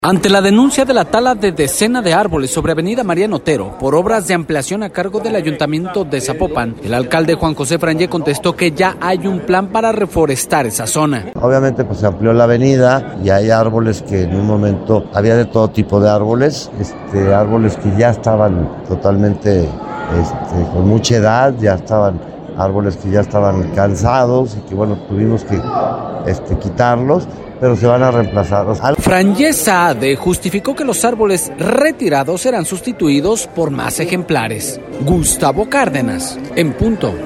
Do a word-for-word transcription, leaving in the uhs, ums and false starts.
Ante la denuncia de la tala de decenas de árboles sobre Avenida Mariano Otero por obras de ampliación a cargo del Ayuntamiento de Zapopan, el alcalde Juan José Frangé contestó que ya hay un plan para reforestar esa zona. Obviamente pues se amplió la avenida y hay árboles que en un momento había de todo tipo de árboles, este, árboles que ya estaban totalmente este, con mucha edad, ya estaban árboles que ya estaban cansados y que bueno, tuvimos que este, quitarlos, pero se van a reemplazar. Frangé Saade justificó que los árboles retirados serán sustituidos por más ejemplares. Gustavo Cárdenas, en punto.